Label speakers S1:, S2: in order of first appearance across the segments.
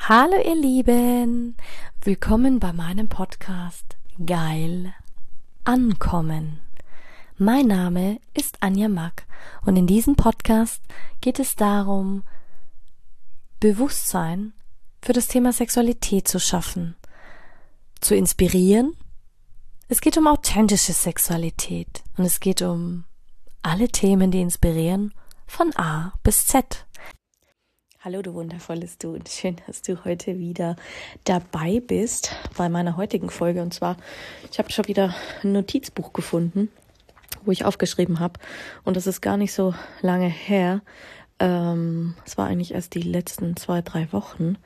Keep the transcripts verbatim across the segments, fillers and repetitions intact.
S1: Hallo ihr Lieben, willkommen bei meinem Podcast Geil Ankommen. Mein Name ist Anja Mack und in diesem Podcast geht es darum, Bewusstsein für das Thema Sexualität zu schaffen, zu inspirieren. Es geht um authentische Sexualität und es geht um alle Themen, die inspirieren, von A bis Z. Hallo du wundervolles Du und schön, dass du heute wieder dabei bist bei meiner heutigen Folge. Und zwar, ich habe schon wieder ein Notizbuch gefunden, wo ich aufgeschrieben habe. Und das ist gar nicht so lange her. Ähm, es war eigentlich erst die letzten zwei, drei Wochen,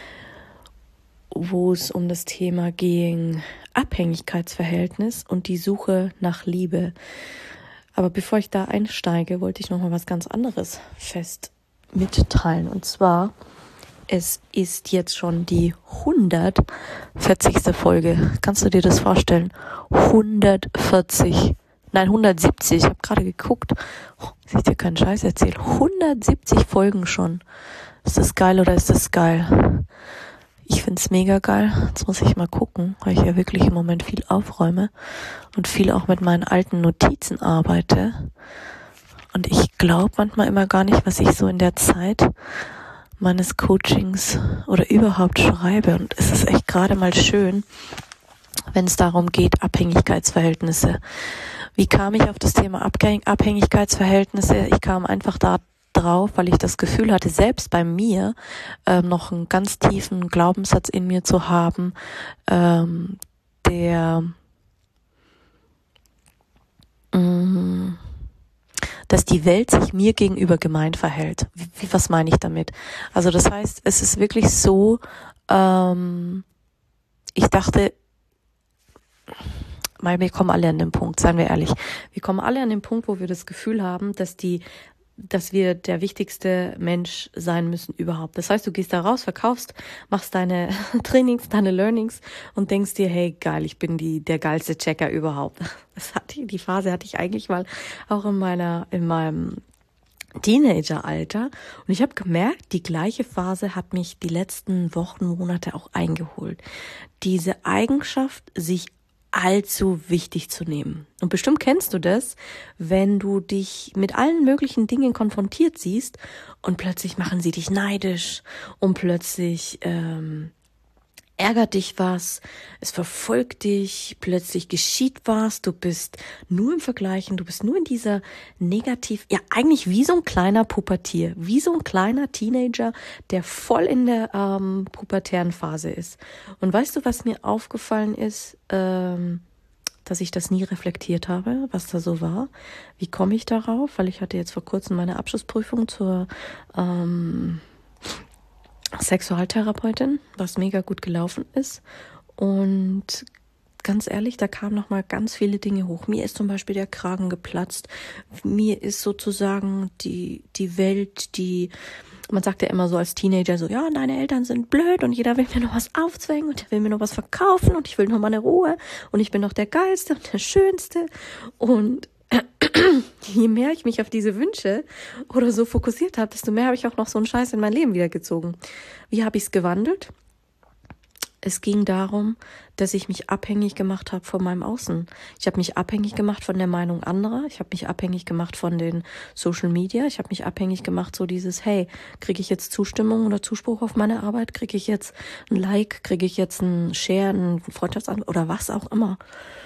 S1: wo es um das Thema ging, Abhängigkeitsverhältnis und die Suche nach Liebe. Aber bevor ich da einsteige, wollte ich noch mal was ganz anderes fest mitteilen. Und zwar, es ist jetzt schon die hundertvierzigste Folge. Kannst du dir das vorstellen? hundertvierzig, nein hundertsiebzig, ich habe gerade geguckt, oh, dass ich dir keinen Scheiß erzähle. hundertsiebzig Folgen schon. Ist das geil oder ist das geil? Ich find's mega geil. Jetzt muss ich mal gucken, weil ich ja wirklich im Moment viel aufräume und viel auch mit meinen alten Notizen arbeite. Und ich glaube manchmal immer gar nicht, was ich so in der Zeit meines Coachings oder überhaupt schreibe. Und es ist echt gerade mal schön, wenn es darum geht, Abhängigkeitsverhältnisse. Wie kam ich auf das Thema Abhängigkeitsverhältnisse? Ich kam einfach da drauf, weil ich das Gefühl hatte, selbst bei mir ähm, noch einen ganz tiefen Glaubenssatz in mir zu haben, ähm, der mh, dass die Welt sich mir gegenüber gemein verhält. Wie, wie, was meine ich damit? Also das heißt, es ist wirklich so, ähm, ich dachte, mal, wir kommen alle an den Punkt, seien wir ehrlich, wir kommen alle an den Punkt, wo wir das Gefühl haben, dass die dass wir der wichtigste Mensch sein müssen überhaupt. Das heißt, du gehst da raus, verkaufst, machst deine Trainings, deine Learnings und denkst dir, hey, geil, ich bin die der geilste Checker überhaupt. Das hatte, die Phase hatte ich eigentlich mal auch in meiner in meinem Teenageralter und ich habe gemerkt, die gleiche Phase hat mich die letzten Wochen, Monate auch eingeholt. Diese Eigenschaft, sich allzu wichtig zu nehmen. Und bestimmt kennst du das, wenn du dich mit allen möglichen Dingen konfrontiert siehst und plötzlich machen sie dich neidisch und plötzlich ähm, ärgert dich was, es verfolgt dich, plötzlich geschieht was, du bist nur im Vergleichen, du bist nur in dieser negativ, ja eigentlich wie so ein kleiner Pubertier, wie so ein kleiner Teenager, der voll in der ähm, pubertären Phase ist. Und weißt du, was mir aufgefallen ist, ähm, dass ich das nie reflektiert habe, was da so war? Wie komme ich darauf? Weil ich hatte jetzt vor kurzem meine Abschlussprüfung zur ähm, Sexualtherapeutin, was mega gut gelaufen ist. Und ganz ehrlich, da kamen nochmal ganz viele Dinge hoch. Mir ist zum Beispiel der Kragen geplatzt. Mir ist sozusagen die die Welt, die, man sagt ja immer so als Teenager so, ja, deine Eltern sind blöd und jeder will mir noch was aufzwängen und der will mir noch was verkaufen und ich will noch mal eine Ruhe und ich bin noch der Geilste und der Schönste. Und je mehr ich mich auf diese Wünsche oder so fokussiert habe, desto mehr habe ich auch noch so einen Scheiß in mein Leben wieder gezogen. Wie habe ich es gewandelt? Es ging darum, dass ich mich abhängig gemacht habe von meinem Außen. Ich habe mich abhängig gemacht von der Meinung anderer. Ich habe mich abhängig gemacht von den Social Media. Ich habe mich abhängig gemacht, so dieses, hey, kriege ich jetzt Zustimmung oder Zuspruch auf meine Arbeit? Kriege ich jetzt ein Like? Kriege ich jetzt ein Share, ein Freundschaftsanruf oder was auch immer?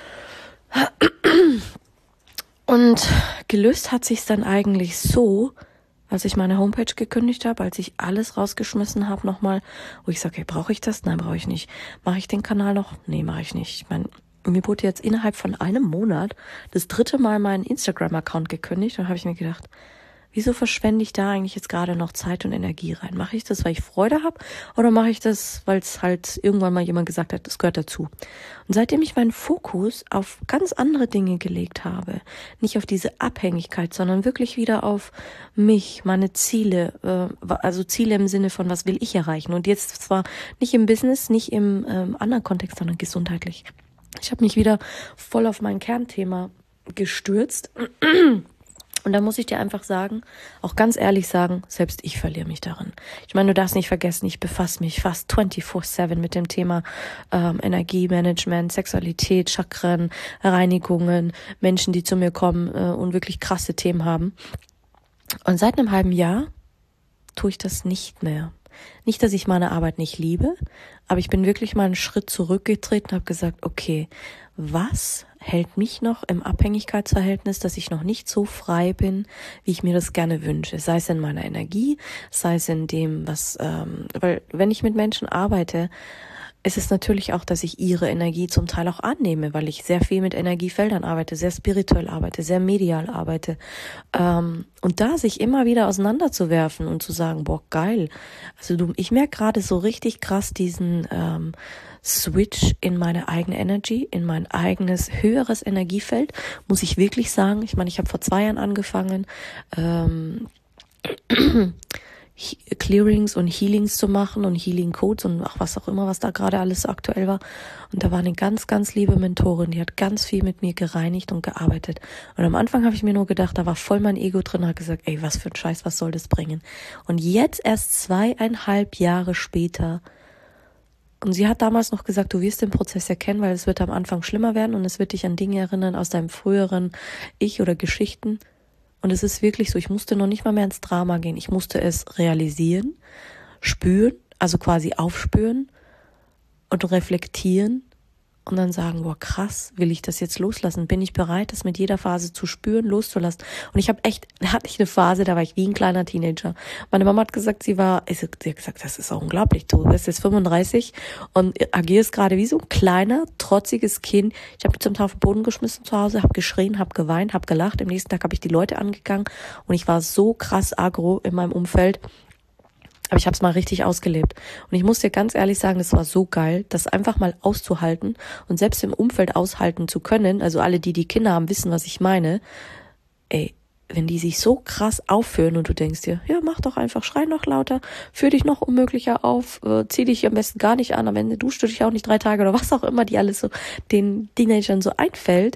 S1: Und gelöst hat sich's dann eigentlich so, als ich meine Homepage gekündigt habe, als ich alles rausgeschmissen habe nochmal, wo ich sage, hey, brauche ich das? Nein, brauche ich nicht. Mache ich den Kanal noch? Nee, mache ich nicht. Ich meine, mir wurde jetzt innerhalb von einem Monat das dritte Mal mein Instagram-Account gekündigt und habe ich mir gedacht, wieso verschwende ich da eigentlich jetzt gerade noch Zeit und Energie rein? Mache ich das, weil ich Freude habe oder mache ich das, weil es halt irgendwann mal jemand gesagt hat, das gehört dazu? Und seitdem ich meinen Fokus auf ganz andere Dinge gelegt habe, nicht auf diese Abhängigkeit, sondern wirklich wieder auf mich, meine Ziele, äh, also Ziele im Sinne von, was will ich erreichen? Und jetzt zwar nicht im Business, nicht im ähm, anderen Kontext, sondern gesundheitlich. Ich habe mich wieder voll auf mein Kernthema gestürzt. Und da muss ich dir einfach sagen, auch ganz ehrlich sagen, selbst ich verliere mich darin. Ich meine, du darfst nicht vergessen, ich befasse mich fast vierundzwanzig sieben mit dem Thema ähm, Energiemanagement, Sexualität, Chakren, Reinigungen, Menschen, die zu mir kommen äh, und wirklich krasse Themen haben. Und seit einem halben Jahr tue ich das nicht mehr. Nicht, dass ich meine Arbeit nicht liebe, aber ich bin wirklich mal einen Schritt zurückgetreten und habe gesagt, okay, was hält mich noch im Abhängigkeitsverhältnis, dass ich noch nicht so frei bin, wie ich mir das gerne wünsche, sei es in meiner Energie, sei es in dem, was, ähm, weil wenn ich mit Menschen arbeite, ist es natürlich auch, dass ich ihre Energie zum Teil auch annehme, weil ich sehr viel mit Energiefeldern arbeite, sehr spirituell arbeite, sehr medial arbeite. Ähm, und da sich immer wieder auseinanderzuwerfen und zu sagen, boah, geil. Also du, ich merke gerade so richtig krass diesen ähm, Switch in meine eigene Energy, in mein eigenes höheres Energiefeld, muss ich wirklich sagen. Ich meine, ich habe vor zwei Jahren angefangen, ähm, Clearings und Healings zu machen und Healing Codes und ach, was auch immer, was da gerade alles aktuell war. Und da war eine ganz, ganz liebe Mentorin, die hat ganz viel mit mir gereinigt und gearbeitet. Und am Anfang habe ich mir nur gedacht, da war voll mein Ego drin, hat gesagt, ey, was für ein Scheiß, was soll das bringen? Und jetzt erst zweieinhalb Jahre später, und sie hat damals noch gesagt, du wirst den Prozess erkennen, weil es wird am Anfang schlimmer werden und es wird dich an Dinge erinnern aus deinem früheren Ich oder Geschichten. Und es ist wirklich so, ich musste noch nicht mal mehr ins Drama gehen. Ich musste es realisieren, spüren, also quasi aufspüren und reflektieren und dann sagen, boah, krass, will ich das jetzt loslassen? Bin ich bereit, das mit jeder Phase zu spüren, loszulassen? Und ich habe echt, da hatte ich eine Phase, da war ich wie ein kleiner Teenager. Meine Mama hat gesagt, sie war, sie hat gesagt, das ist auch unglaublich, du bist jetzt fünfunddreißig und agierst gerade wie so ein kleiner, trotziges Kind. Ich habe mich zum Teil auf den Boden geschmissen zu Hause, habe geschrien, habe geweint, habe gelacht. Am nächsten Tag habe ich die Leute angegangen und ich war so krass aggro in meinem Umfeld. Aber ich habe es mal richtig ausgelebt. Und ich muss dir ganz ehrlich sagen, das war so geil, das einfach mal auszuhalten und selbst im Umfeld aushalten zu können. Also alle, die die Kinder haben, wissen, was ich meine. Ey, wenn die sich so krass aufführen und du denkst dir, ja, mach doch einfach, schrei noch lauter, führ dich noch unmöglicher auf, äh, zieh dich am besten gar nicht an, am Ende duschst du dich auch nicht drei Tage oder was auch immer, die alles so den Teenagern so einfällt.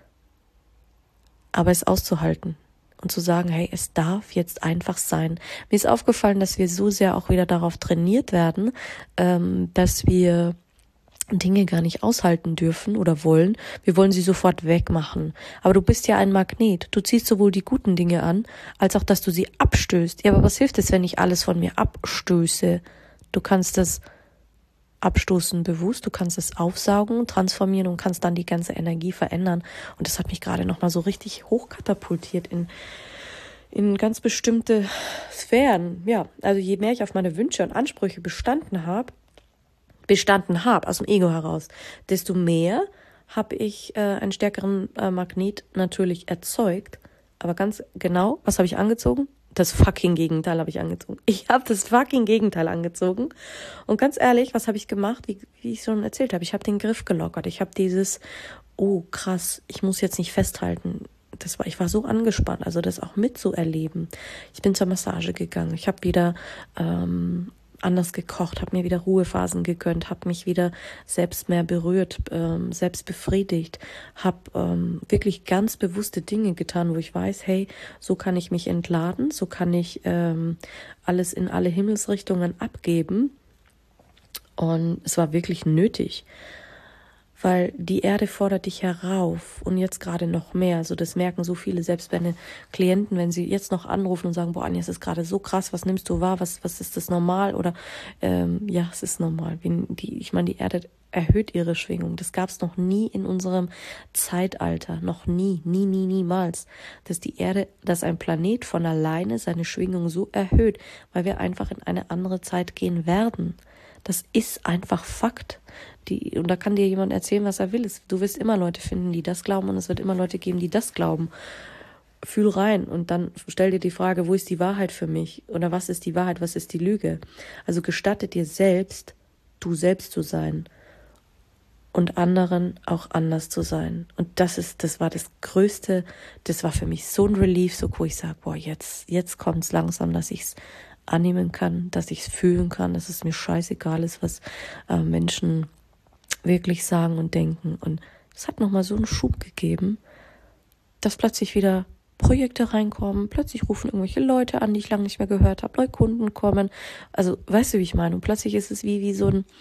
S1: Aber es auszuhalten. Und zu sagen, hey, es darf jetzt einfach sein. Mir ist aufgefallen, dass wir so sehr auch wieder darauf trainiert werden, ähm, dass wir Dinge gar nicht aushalten dürfen oder wollen. Wir wollen sie sofort wegmachen. Aber du bist ja ein Magnet. Du ziehst sowohl die guten Dinge an, als auch, dass du sie abstößt. Ja, aber was hilft es, wenn ich alles von mir abstöße? Du kannst das abstoßen bewusst, du kannst es aufsaugen, transformieren und kannst dann die ganze Energie verändern. Und das hat mich gerade nochmal so richtig hochkatapultiert in, in ganz bestimmte Sphären. Ja, also je mehr ich auf meine Wünsche und Ansprüche bestanden habe, bestanden habe, aus dem Ego heraus, desto mehr habe ich äh, einen stärkeren äh, Magnet natürlich erzeugt. Aber ganz genau, was habe ich angezogen? Das fucking Gegenteil habe ich angezogen. Ich habe das fucking Gegenteil angezogen. Und ganz ehrlich, was habe ich gemacht? Wie, wie ich schon erzählt habe, ich habe den Griff gelockert. Ich habe dieses, oh krass, ich muss jetzt nicht festhalten. Das war, ich war so angespannt, also das auch mitzuerleben. Ich bin zur Massage gegangen. Ich habe wieder ähm, anders gekocht, habe mir wieder Ruhephasen gegönnt, habe mich wieder selbst mehr berührt, ähm, selbst befriedigt, habe ähm, wirklich ganz bewusste Dinge getan, wo ich weiß, hey, so kann ich mich entladen, so kann ich ähm, alles in alle Himmelsrichtungen abgeben. Und es war wirklich nötig, weil die Erde fordert dich herauf und jetzt gerade noch mehr. Also das merken so viele, selbst meine Klienten, wenn sie jetzt noch anrufen und sagen, boah, Anja, es ist gerade so krass, was nimmst du wahr, was was ist das normal? Oder ähm, ja, es ist normal. Die, ich meine, die Erde erhöht ihre Schwingung. Das gab es noch nie in unserem Zeitalter, noch nie, nie, nie, niemals, dass die Erde, dass ein Planet von alleine seine Schwingung so erhöht, weil wir einfach in eine andere Zeit gehen werden. Das ist einfach Fakt. Die, und da kann dir jemand erzählen, was er will. Du wirst immer Leute finden, die das glauben und es wird immer Leute geben, die das glauben. Fühl rein und dann stell dir die Frage, wo ist die Wahrheit für mich? Oder was ist die Wahrheit, was ist die Lüge? Also gestatte dir selbst, du selbst zu sein und anderen auch anders zu sein. Und das ist, das war das Größte, das war für mich so ein Relief, so wo ich sage, boah, jetzt, jetzt kommt es langsam, dass ich es annehmen kann, dass ich es fühlen kann, dass es mir scheißegal ist, was äh, Menschen wirklich sagen und denken. Und es hat nochmal so einen Schub gegeben, dass plötzlich wieder Projekte reinkommen, plötzlich rufen irgendwelche Leute an, die ich lange nicht mehr gehört habe, neue Kunden kommen. Also, weißt du, wie ich meine? Und plötzlich ist es wie, wie so ein,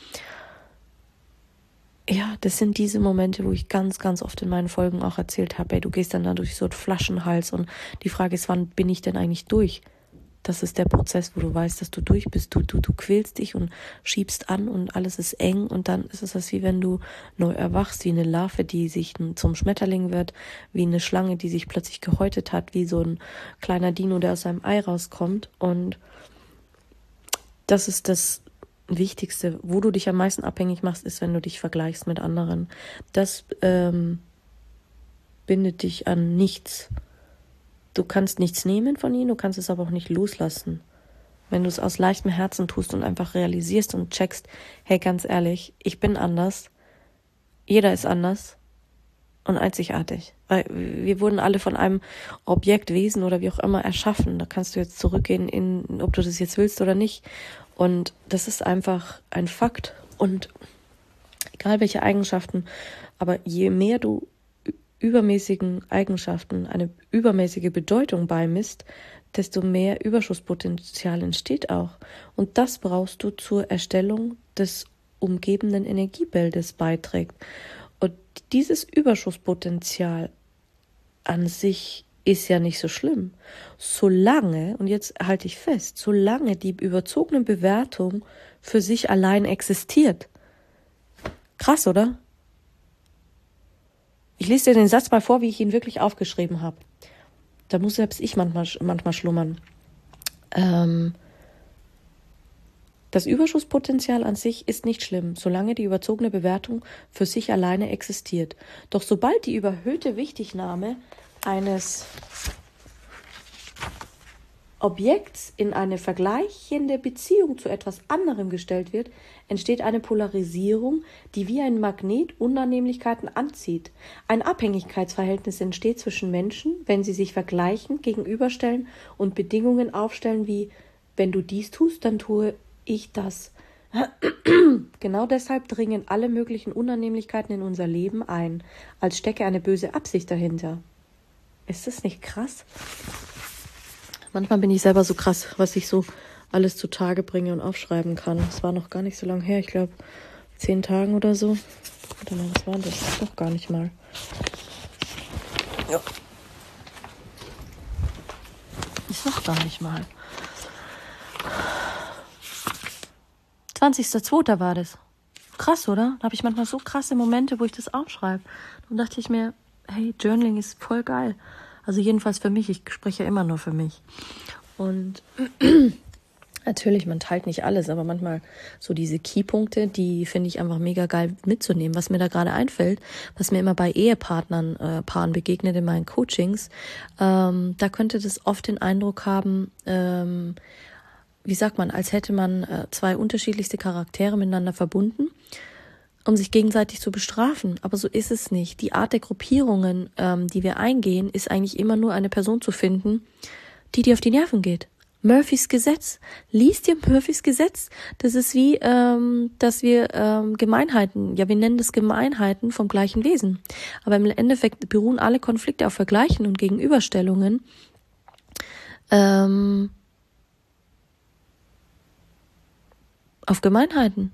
S1: ja, das sind diese Momente, wo ich ganz, ganz oft in meinen Folgen auch erzählt habe, ey, du gehst dann da durch so einen Flaschenhals und die Frage ist, wann bin ich denn eigentlich durch? Das ist der Prozess, wo du weißt, dass du durch bist. Du, du, du quälst dich und schiebst an und alles ist eng und dann ist es das, wie wenn du neu erwachst, wie eine Larve, die sich zum Schmetterling wird, wie eine Schlange, die sich plötzlich gehäutet hat, wie so ein kleiner Dino, der aus seinem Ei rauskommt. Und das ist das Wichtigste, wo du dich am meisten abhängig machst, ist, wenn du dich vergleichst mit anderen. Das ähm, bindet dich an nichts. Du kannst nichts nehmen von ihnen, du kannst es aber auch nicht loslassen. Wenn du es aus leichtem Herzen tust und einfach realisierst und checkst, hey, ganz ehrlich, ich bin anders, jeder ist anders und einzigartig. Weil wir wurden alle von einem Objekt, Wesen oder wie auch immer erschaffen. Da kannst du jetzt zurückgehen, in, ob du das jetzt willst oder nicht. Und das ist einfach ein Fakt. Und egal welche Eigenschaften, aber je mehr du übermäßigen Eigenschaften eine übermäßige Bedeutung beimisst, desto mehr Überschusspotenzial entsteht auch. Und das brauchst du zur Erstellung des umgebenden Energiebildes beiträgt. Und dieses Überschusspotenzial an sich ist ja nicht so schlimm. Solange, und jetzt halte ich fest, solange die überzogene Bewertung für sich allein existiert. Krass, oder? Ich lese dir den Satz mal vor, wie ich ihn wirklich aufgeschrieben habe. Da muss selbst ich manchmal, manchmal schlummern. Ähm, das Überschusspotenzial an sich ist nicht schlimm, solange die überzogene Bewertung für sich alleine existiert. Doch sobald die überhöhte Wichtignahme eines Objekts in eine vergleichende Beziehung zu etwas anderem gestellt wird, entsteht eine Polarisierung, die wie ein Magnet Unannehmlichkeiten anzieht. Ein Abhängigkeitsverhältnis entsteht zwischen Menschen, wenn sie sich vergleichen, gegenüberstellen und Bedingungen aufstellen wie, wenn du dies tust, dann tue ich das. Genau deshalb dringen alle möglichen Unannehmlichkeiten in unser Leben ein, als stecke eine böse Absicht dahinter. Ist das nicht krass? Manchmal bin ich selber so krass, was ich so alles zutage bringe und aufschreiben kann. Das war noch gar nicht so lange her. Ich glaube, zehn Tagen oder so. Warte mal, was war das? Noch gar nicht mal. Ja. Ist noch gar nicht mal. zwanzigster zweiter war das. Krass, oder? Da habe ich manchmal so krasse Momente, wo ich das aufschreibe. Dann dachte ich mir, hey, Journaling ist voll geil. Also jedenfalls für mich, ich spreche ja immer nur für mich. Und natürlich, man teilt nicht alles, aber manchmal so diese Keypunkte, die finde ich einfach mega geil mitzunehmen. Was mir da gerade einfällt, was mir immer bei Ehepartnern, äh, Paaren begegnet in meinen Coachings, ähm, da könnte das oft den Eindruck haben, ähm, wie sagt man, als hätte man äh, zwei unterschiedlichste Charaktere miteinander verbunden, um sich gegenseitig zu bestrafen. Aber so ist es nicht. Die Art der Gruppierungen, ähm, die wir eingehen, ist eigentlich immer nur eine Person zu finden, die dir auf die Nerven geht. Murphys Gesetz. Lies dir Murphys Gesetz. Das ist wie, ähm, dass wir ähm, Gemeinheiten, ja, wir nennen das Gemeinheiten vom gleichen Wesen. Aber im Endeffekt beruhen alle Konflikte auf Vergleichen und Gegenüberstellungen. Ähm, auf Gemeinheiten.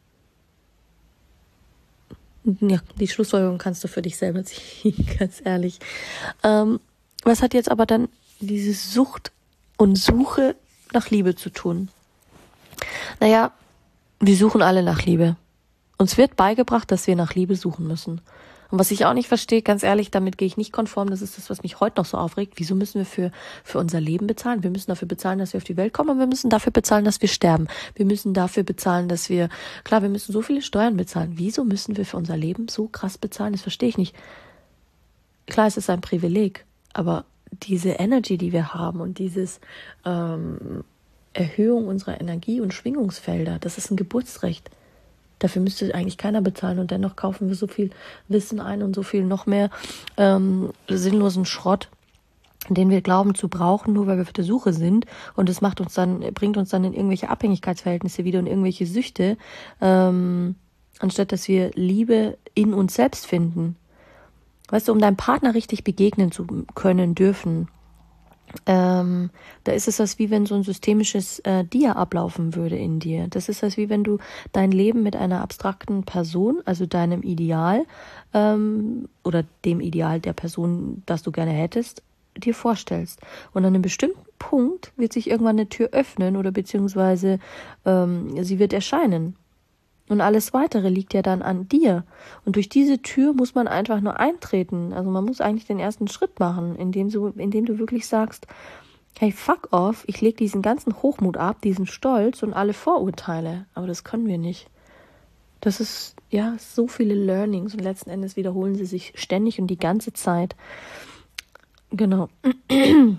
S1: Ja, die Schlussfolgerung kannst du für dich selber ziehen, ganz ehrlich. Ähm, was hat jetzt aber dann diese Sucht und Suche nach Liebe zu tun? Naja, wir suchen alle nach Liebe. Uns wird beigebracht, dass wir nach Liebe suchen müssen. Und was ich auch nicht verstehe, ganz ehrlich, damit gehe ich nicht konform, das ist das, was mich heute noch so aufregt. Wieso müssen wir für, für unser Leben bezahlen? Wir müssen dafür bezahlen, dass wir auf die Welt kommen und wir müssen dafür bezahlen, dass wir sterben. Wir müssen dafür bezahlen, dass wir, klar, wir müssen so viele Steuern bezahlen. Wieso müssen wir für unser Leben so krass bezahlen? Das verstehe ich nicht. Klar, es ist ein Privileg, aber diese Energy, die wir haben und dieses ähm, Erhöhung unserer Energie- und Schwingungsfelder, das ist ein Geburtsrecht. Dafür müsste eigentlich keiner bezahlen und dennoch kaufen wir so viel Wissen ein und so viel noch mehr ähm, sinnlosen Schrott, den wir glauben zu brauchen, nur weil wir auf der Suche sind. Und es macht uns dann, bringt uns dann in irgendwelche Abhängigkeitsverhältnisse wieder und irgendwelche Süchte, ähm, anstatt dass wir Liebe in uns selbst finden. Weißt du, um deinem Partner richtig begegnen zu können, dürfen, ähm, da ist es das wie wenn so ein systemisches äh, Dia ablaufen würde in dir. Das ist das wie wenn du dein Leben mit einer abstrakten Person, also deinem Ideal ähm, oder dem Ideal der Person, das du gerne hättest, dir vorstellst. Und an einem bestimmten Punkt wird sich irgendwann eine Tür öffnen oder beziehungsweise ähm, sie wird erscheinen. Und alles Weitere liegt ja dann an dir. Und durch diese Tür muss man einfach nur eintreten. Also man muss eigentlich den ersten Schritt machen, indem du, indem du wirklich sagst, hey, fuck off, ich lege diesen ganzen Hochmut ab, diesen Stolz und alle Vorurteile. Aber das können wir nicht. Das ist, ja, so viele Learnings und letzten Endes wiederholen sie sich ständig und die ganze Zeit. Genau. Und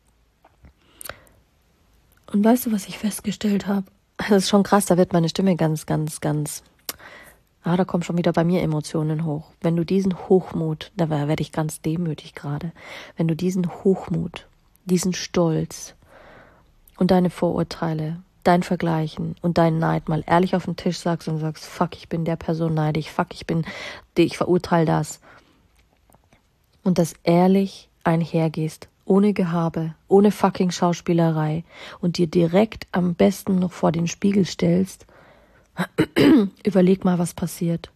S1: weißt du, was ich festgestellt habe? Das ist schon krass, da wird meine Stimme ganz, ganz, ganz, ah, da kommen schon wieder bei mir Emotionen hoch. Wenn du diesen Hochmut, da werde ich ganz demütig gerade, wenn du diesen Hochmut, diesen Stolz und deine Vorurteile, dein Vergleichen und deinen Neid mal ehrlich auf den Tisch sagst und sagst, fuck, ich bin der Person neidig, fuck, ich bin, ich verurteile das. Und das ehrlich einhergehst, ohne Gehabe, ohne fucking Schauspielerei und dir direkt am besten noch vor den Spiegel stellst, überleg mal, was passiert.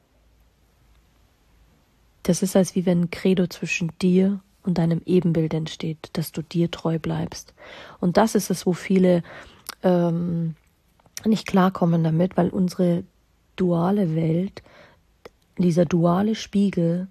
S1: Das ist, als wie wenn ein Credo zwischen dir und deinem Ebenbild entsteht, dass du dir treu bleibst. Und das ist es, wo viele ähm, nicht klarkommen damit, weil unsere duale Welt, dieser duale Spiegel,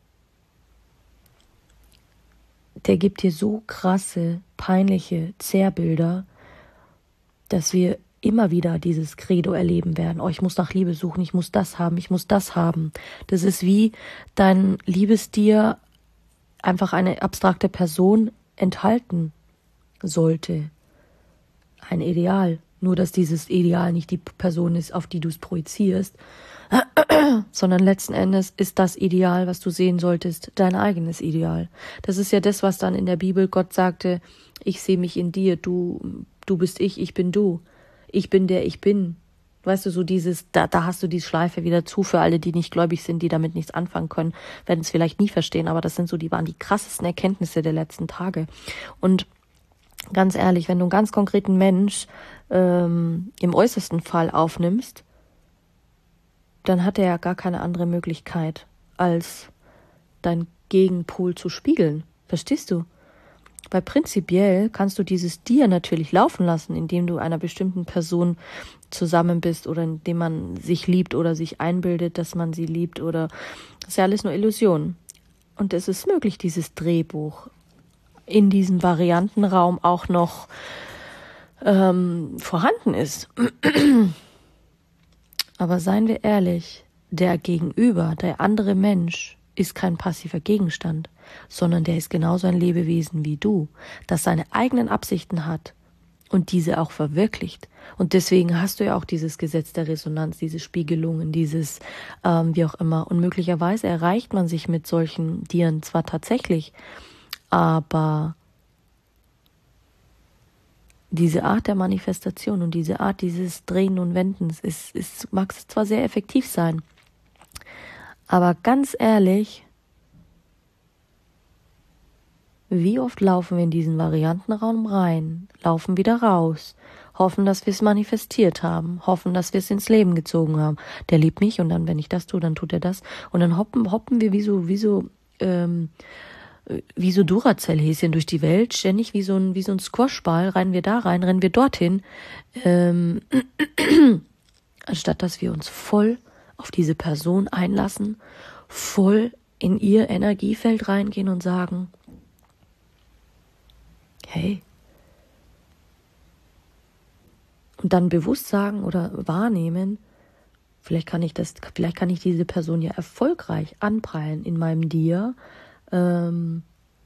S1: der gibt dir so krasse, peinliche Zerrbilder, dass wir immer wieder dieses Credo erleben werden. Oh, ich muss nach Liebe suchen, ich muss das haben, ich muss das haben. Das ist wie dein Liebestier einfach eine abstrakte Person enthalten sollte. Ein Ideal. Nur, dass dieses Ideal nicht die Person ist, auf die du es projizierst, sondern letzten Endes ist das Ideal, was du sehen solltest, dein eigenes Ideal. Das ist ja das, was dann in der Bibel Gott sagte, ich sehe mich in dir, du, du bist ich, ich bin du. Ich bin der ich bin. Weißt du, so dieses, da, da hast du die Schleife wieder zu für alle, die nicht gläubig sind, die damit nichts anfangen können, werden es vielleicht nie verstehen, aber das sind so, die waren die krassesten Erkenntnisse der letzten Tage. Und ganz ehrlich, wenn du einen ganz konkreten Mensch ähm, im äußersten Fall aufnimmst, dann hat er ja gar keine andere Möglichkeit, als dein Gegenpol zu spiegeln. Verstehst du? Weil prinzipiell kannst du dieses Dir natürlich laufen lassen, indem du einer bestimmten Person zusammen bist oder indem man sich liebt oder sich einbildet, dass man sie liebt oder das ist ja alles nur Illusion. Und es ist möglich, dieses Drehbuch in diesem Variantenraum auch noch ähm, vorhanden ist. Aber seien wir ehrlich, der Gegenüber, der andere Mensch, ist kein passiver Gegenstand, sondern der ist genauso ein Lebewesen wie du, das seine eigenen Absichten hat und diese auch verwirklicht. Und deswegen hast du ja auch dieses Gesetz der Resonanz, diese Spiegelungen, dieses ähm, wie auch immer. Und möglicherweise erreicht man sich mit solchen Tieren zwar tatsächlich, aber diese Art der Manifestation und diese Art dieses Drehen und Wendens ist, ist, mag es zwar sehr effektiv sein, aber ganz ehrlich, wie oft laufen wir in diesen Variantenraum rein, laufen wieder raus, hoffen, dass wir es manifestiert haben, hoffen, dass wir es ins Leben gezogen haben. Der liebt mich und dann, wenn ich das tue, dann tut er das. Und dann hoppen, hoppen wir wie so, wie so, ähm, wie so Duracell-Häschen durch die Welt, ständig wie so ein, wie so ein Squashball, rennen wir da rein, rennen wir dorthin, ähm, anstatt dass wir uns voll auf diese Person einlassen, voll in ihr Energiefeld reingehen und sagen, hey, und dann bewusst sagen oder wahrnehmen, vielleicht kann ich das, vielleicht kann ich diese Person ja erfolgreich anprallen in meinem Dir, ähm,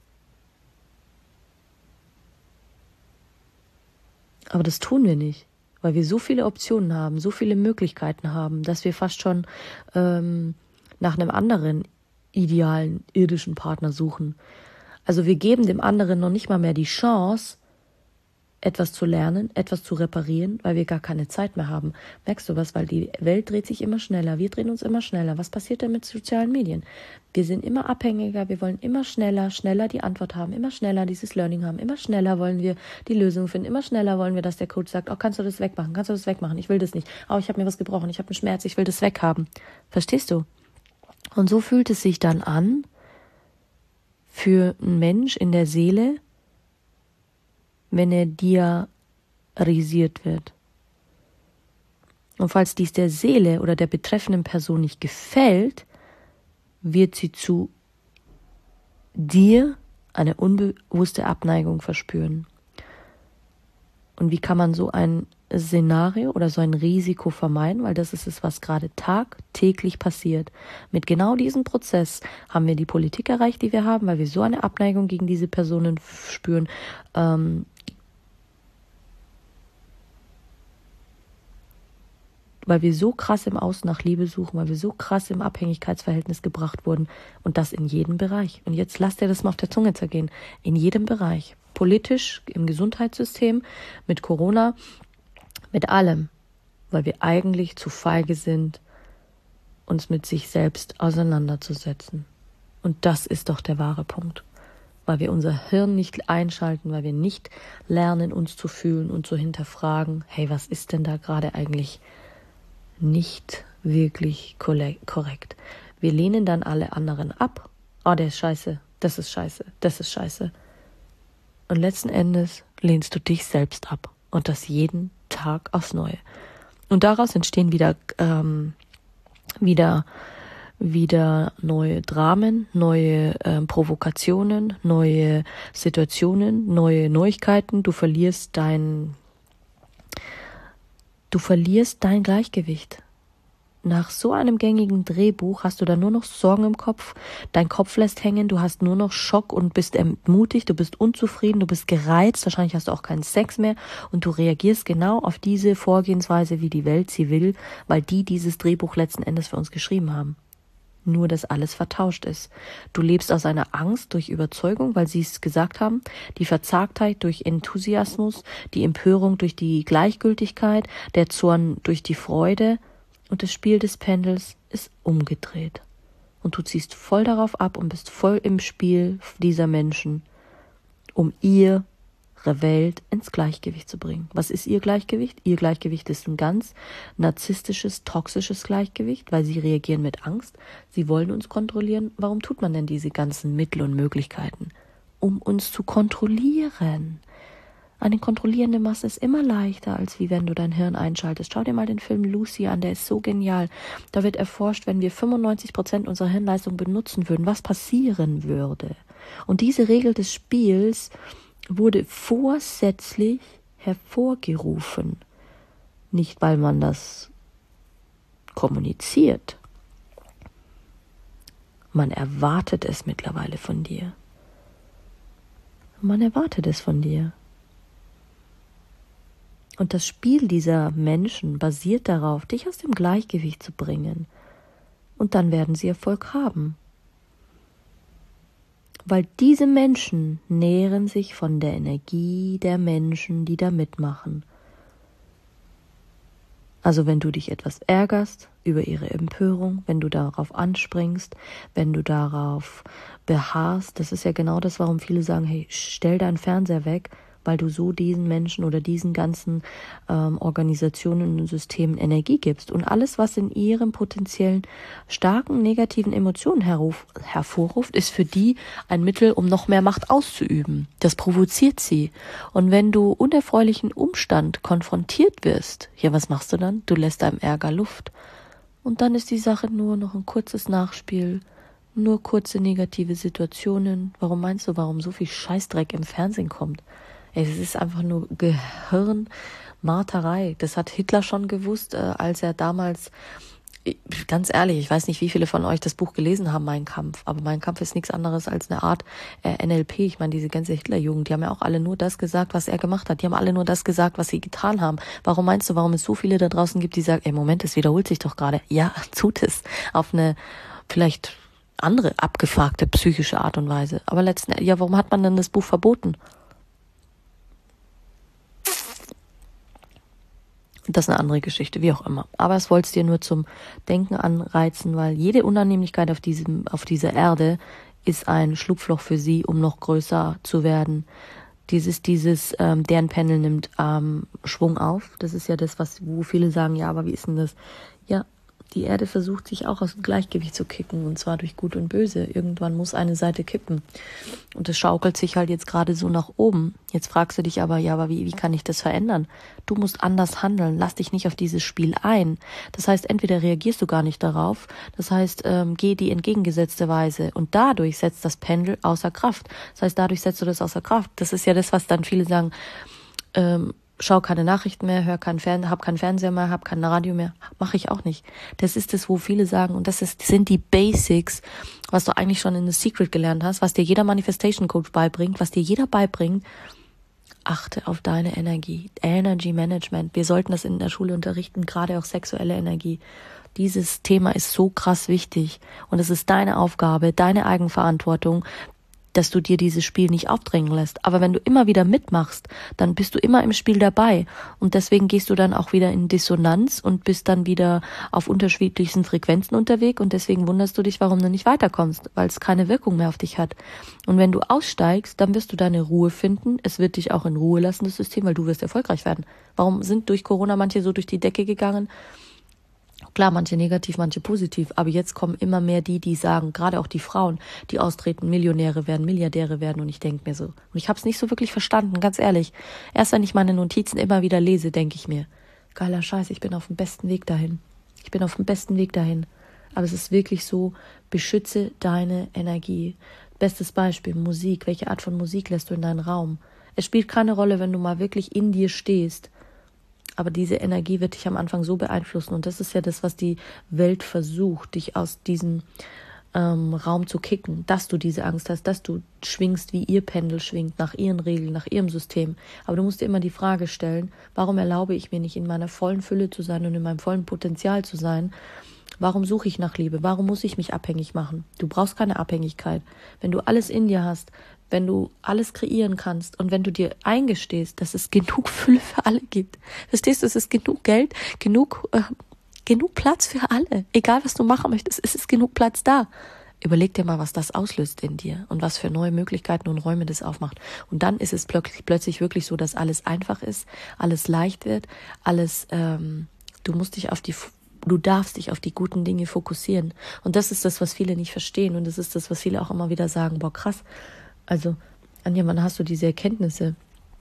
S1: aber das tun wir nicht, weil wir so viele Optionen haben, so viele Möglichkeiten haben, dass wir fast schon ähm, nach einem anderen idealen irdischen Partner suchen. Also wir geben dem anderen noch nicht mal mehr die Chance, etwas zu lernen, etwas zu reparieren, weil wir gar keine Zeit mehr haben. Merkst du was? Weil die Welt dreht sich immer schneller. Wir drehen uns immer schneller. Was passiert denn mit sozialen Medien? Wir sind immer abhängiger. Wir wollen immer schneller, schneller die Antwort haben, immer schneller dieses Learning haben, immer schneller wollen wir die Lösung finden, immer schneller wollen wir, dass der Coach sagt, oh, kannst du das wegmachen? Kannst du das wegmachen? Ich will das nicht. Oh, ich habe mir was gebrochen. Ich habe einen Schmerz. Ich will das weghaben. Verstehst du? Und so fühlt es sich dann an für einen Mensch in der Seele, wenn er diarisiert wird. Und falls dies der Seele oder der betreffenden Person nicht gefällt, wird sie zu dir eine unbewusste Abneigung verspüren. Und wie kann man so ein Szenario oder so ein Risiko vermeiden? Weil das ist es, was gerade tagtäglich passiert. Mit genau diesem Prozess haben wir die Politik erreicht, die wir haben, weil wir so eine Abneigung gegen diese Personen spüren, ähm, weil wir so krass im Außen nach Liebe suchen, weil wir so krass im Abhängigkeitsverhältnis gebracht wurden und das in jedem Bereich. Und jetzt lasst ihr das mal auf der Zunge zergehen. In jedem Bereich. Politisch, im Gesundheitssystem, mit Corona, mit allem. Weil wir eigentlich zu feige sind, uns mit sich selbst auseinanderzusetzen. Und das ist doch der wahre Punkt. Weil wir unser Hirn nicht einschalten, weil wir nicht lernen, uns zu fühlen und zu hinterfragen, hey, was ist denn da gerade eigentlich nicht wirklich korrekt. Wir lehnen dann alle anderen ab. Oh, der ist scheiße, das ist scheiße, das ist scheiße. Und letzten Endes lehnst du dich selbst ab. Und das jeden Tag aufs Neue. Und daraus entstehen wieder, ähm, wieder, wieder neue Dramen, neue ähm, Provokationen, neue Situationen, neue Neuigkeiten. Du verlierst dein Du verlierst dein Gleichgewicht. Nach so einem gängigen Drehbuch hast du dann nur noch Sorgen im Kopf, dein Kopf lässt hängen, du hast nur noch Schock und bist entmutigt, du bist unzufrieden, du bist gereizt, wahrscheinlich hast du auch keinen Sex mehr und du reagierst genau auf diese Vorgehensweise, wie die Welt sie will, weil die dieses Drehbuch letzten Endes für uns geschrieben haben. Nur, dass alles vertauscht ist. Du lebst aus einer Angst durch Überzeugung, weil sie es gesagt haben, die Verzagtheit durch Enthusiasmus, die Empörung durch die Gleichgültigkeit, der Zorn durch die Freude und das Spiel des Pendels ist umgedreht. Und du ziehst voll darauf ab und bist voll im Spiel dieser Menschen, um ihr Welt ins Gleichgewicht zu bringen. Was ist ihr Gleichgewicht? Ihr Gleichgewicht ist ein ganz narzisstisches, toxisches Gleichgewicht, weil sie reagieren mit Angst. Sie wollen uns kontrollieren. Warum tut man denn diese ganzen Mittel und Möglichkeiten? Um uns zu kontrollieren. Eine kontrollierende Masse ist immer leichter, als wie wenn du dein Hirn einschaltest. Schau dir mal den Film Lucy an, der ist so genial. Da wird erforscht, wenn wir fünfundneunzig Prozent unserer Hirnleistung benutzen würden, was passieren würde. Und diese Regel des Spiels wurde vorsätzlich hervorgerufen. Nicht, weil man das kommuniziert. Man erwartet es mittlerweile von dir. Man erwartet es von dir. Und das Spiel dieser Menschen basiert darauf, dich aus dem Gleichgewicht zu bringen. Und dann werden sie Erfolg haben. Weil diese Menschen nähren sich von der Energie der Menschen, die da mitmachen. Also wenn du dich etwas ärgerst über ihre Empörung, wenn du darauf anspringst, wenn du darauf beharrst, das ist ja genau das, warum viele sagen, hey, stell deinen Fernseher weg, weil du so diesen Menschen oder diesen ganzen ähm, Organisationen und Systemen Energie gibst. Und alles, was in ihren potenziellen starken negativen Emotionen herruf, hervorruft, ist für die ein Mittel, um noch mehr Macht auszuüben. Das provoziert sie. Und wenn du unerfreulichen Umstand konfrontiert wirst, ja, was machst du dann? Du lässt deinem Ärger Luft. Und dann ist die Sache nur noch ein kurzes Nachspiel, nur kurze negative Situationen. Warum meinst du, warum so viel Scheißdreck im Fernsehen kommt? Es ist einfach nur Gehirnmarterei. Das hat Hitler schon gewusst, äh, als er damals, ganz ehrlich, ich weiß nicht, wie viele von euch das Buch gelesen haben, Mein Kampf, aber Mein Kampf ist nichts anderes als eine Art äh, N L P. Ich meine, diese ganze Hitlerjugend, die haben ja auch alle nur das gesagt, was er gemacht hat. Die haben alle nur das gesagt, was sie getan haben. Warum meinst du, warum es so viele da draußen gibt, die sagen, ey, Moment, es wiederholt sich doch gerade. Ja, tut es. Auf eine vielleicht andere, abgefuckte psychische Art und Weise. Aber letzten Endes, ja, warum hat man denn das Buch verboten? Das ist eine andere Geschichte, wie auch immer. Aber es wollte es dir nur zum Denken anreizen, weil jede Unannehmlichkeit auf diesem, auf dieser Erde ist ein Schlupfloch für sie, um noch größer zu werden. Dieses, dieses, ähm, deren Pendel nimmt ähm, Schwung auf. Das ist ja das, was, wo viele sagen, ja, aber wie ist denn das? Ja, die Erde versucht sich auch aus dem Gleichgewicht zu kicken, und zwar durch Gut und Böse. Irgendwann muss eine Seite kippen. Und es schaukelt sich halt jetzt gerade so nach oben. Jetzt fragst du dich aber, ja, aber wie, wie kann ich das verändern? Du musst anders handeln. Lass dich nicht auf dieses Spiel ein. Das heißt, entweder reagierst du gar nicht darauf, das heißt, ähm, geh die entgegengesetzte Weise, und dadurch setzt das Pendel außer Kraft. Das heißt, dadurch setzt du das außer Kraft. Das ist ja das, was dann viele sagen, ähm, schau keine Nachrichten mehr, hör keinen Fern, hab keinen Fernseher mehr, hab kein Radio mehr. Mache ich auch nicht. Das ist es, wo viele sagen, und das ist, sind die Basics, was du eigentlich schon in The Secret gelernt hast, was dir jeder Manifestation Coach beibringt, was dir jeder beibringt. Achte auf deine Energie. Energy Management. Wir sollten das in der Schule unterrichten, gerade auch sexuelle Energie. Dieses Thema ist so krass wichtig. Und es ist deine Aufgabe, deine Eigenverantwortung, dass du dir dieses Spiel nicht aufdrängen lässt. Aber wenn du immer wieder mitmachst, dann bist du immer im Spiel dabei. Und deswegen gehst du dann auch wieder in Dissonanz und bist dann wieder auf unterschiedlichsten Frequenzen unterwegs. Und deswegen wunderst du dich, warum du nicht weiterkommst, weil es keine Wirkung mehr auf dich hat. Und wenn du aussteigst, dann wirst du deine Ruhe finden. Es wird dich auch in Ruhe lassen, das System, weil du wirst erfolgreich werden. Warum sind durch Corona manche so durch die Decke gegangen? Klar, manche negativ, manche positiv, aber jetzt kommen immer mehr die, die sagen, gerade auch die Frauen, die austreten, Millionäre werden, Milliardäre werden, und ich denke mir so. Und ich habe es nicht so wirklich verstanden, ganz ehrlich. Erst wenn ich meine Notizen immer wieder lese, denke ich mir, geiler Scheiß, ich bin auf dem besten Weg dahin. Ich bin auf dem besten Weg dahin. Aber es ist wirklich so, beschütze deine Energie. Bestes Beispiel, Musik. Welche Art von Musik lässt du in deinen Raum? Es spielt keine Rolle, wenn du mal wirklich in dir stehst. Aber diese Energie wird dich am Anfang so beeinflussen. Und das ist ja das, was die Welt versucht, dich aus diesem ähm, Raum zu kicken. Dass du diese Angst hast, dass du schwingst, wie ihr Pendel schwingt, nach ihren Regeln, nach ihrem System. Aber du musst dir immer die Frage stellen, warum erlaube ich mir nicht, in meiner vollen Fülle zu sein und in meinem vollen Potenzial zu sein? Warum suche ich nach Liebe? Warum muss ich mich abhängig machen? Du brauchst keine Abhängigkeit. Wenn du alles in dir hast, wenn du alles kreieren kannst und wenn du dir eingestehst, dass es genug Fülle für alle gibt. Verstehst du, es ist genug Geld, genug, äh, genug Platz für alle. Egal, was du machen möchtest, es ist genug Platz da. Überleg dir mal, was das auslöst in dir und was für neue Möglichkeiten und Räume das aufmacht. Und dann ist es plötzlich, plötzlich wirklich so, dass alles einfach ist, alles leicht wird, alles, ähm, du musst dich auf die Du darfst dich auf die guten Dinge fokussieren. Und das ist das, was viele nicht verstehen. Und das ist das, was viele auch immer wieder sagen, boah, krass. Also, Anja, wann hast du diese Erkenntnisse?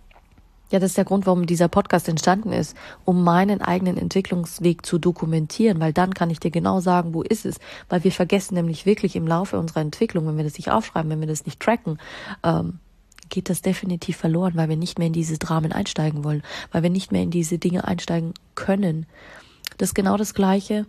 S1: Ja, das ist der Grund, warum dieser Podcast entstanden ist, um meinen eigenen Entwicklungsweg zu dokumentieren, weil dann kann ich dir genau sagen, wo ist es. Weil wir vergessen nämlich wirklich im Laufe unserer Entwicklung, wenn wir das nicht aufschreiben, wenn wir das nicht tracken, ähm, geht das definitiv verloren, weil wir nicht mehr in diese Dramen einsteigen wollen, weil wir nicht mehr in diese Dinge einsteigen können. Das ist genau das Gleiche.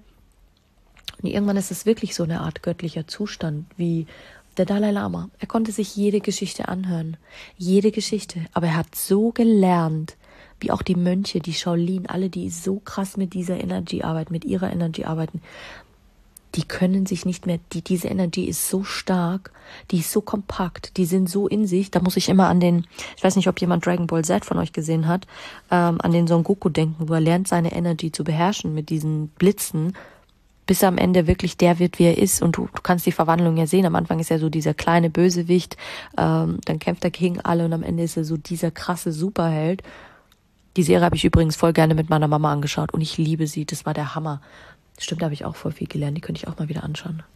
S1: Und irgendwann ist es wirklich so eine Art göttlicher Zustand, wie der Dalai Lama. Er konnte sich jede Geschichte anhören. Jede Geschichte. Aber er hat so gelernt, wie auch die Mönche, die Shaolin, alle, die so krass mit dieser Energie arbeiten, mit ihrer Energie arbeiten, die können sich nicht mehr, die, diese Energie ist so stark, die ist so kompakt, die sind so in sich, da muss ich immer an den, ich weiß nicht, ob jemand Dragon Ball Z von euch gesehen hat, ähm, an den Son Goku denken, wo er lernt, seine Energie zu beherrschen mit diesen Blitzen, bis er am Ende wirklich der wird, wie er ist. Und du, du kannst die Verwandlung ja sehen. Am Anfang ist er so dieser kleine Bösewicht, ähm, dann kämpft er gegen alle und am Ende ist er so dieser krasse Superheld. Die Serie habe ich übrigens voll gerne mit meiner Mama angeschaut und ich liebe sie, das war der Hammer. Stimmt, da habe ich auch voll viel gelernt, die könnte ich auch mal wieder anschauen.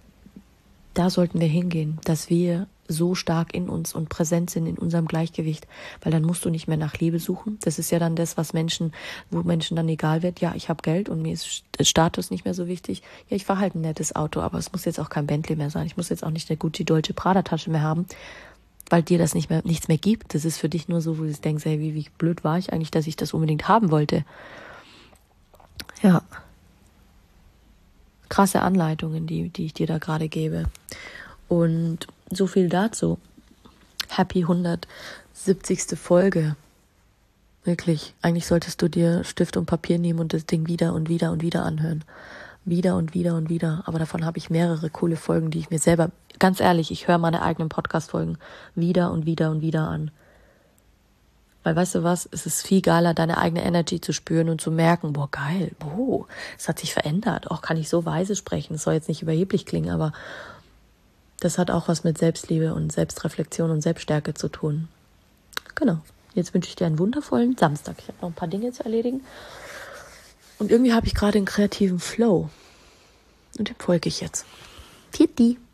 S1: Da sollten wir hingehen, dass wir so stark in uns und präsent sind in unserem Gleichgewicht, weil dann musst du nicht mehr nach Liebe suchen. Das ist ja dann das, was Menschen, wo Menschen dann egal wird. Ja, ich habe Geld und mir ist Status nicht mehr so wichtig. Ja, ich fahre halt ein nettes Auto, aber es muss jetzt auch kein Bentley mehr sein. Ich muss jetzt auch nicht eine Gucci Dolce Prada Tasche mehr haben, weil dir das nicht mehr nichts mehr gibt. Das ist für dich nur so, wo du denkst, hey, wie, wie blöd war ich eigentlich, dass ich das unbedingt haben wollte. Ja. Krasse Anleitungen, die, die ich dir da gerade gebe. Und so viel dazu. Happy hundertsiebzigste Folge. Wirklich. Eigentlich solltest du dir Stift und Papier nehmen und das Ding wieder und wieder und wieder anhören. Wieder und wieder und wieder. Aber davon habe ich mehrere coole Folgen, die ich mir selber, ganz ehrlich, ich höre meine eigenen Podcast-Folgen wieder und wieder und wieder an. Weil weißt du was, es ist viel geiler, deine eigene Energy zu spüren und zu merken, boah, geil, boah, es hat sich verändert. Auch kann ich so weise sprechen. Es soll jetzt nicht überheblich klingen, aber das hat auch was mit Selbstliebe und Selbstreflexion und Selbststärke zu tun. Genau. Jetzt wünsche ich dir einen wundervollen Samstag. Ich habe noch ein paar Dinge zu erledigen. Und irgendwie habe ich gerade einen kreativen Flow. Und dem folge ich jetzt. Titi.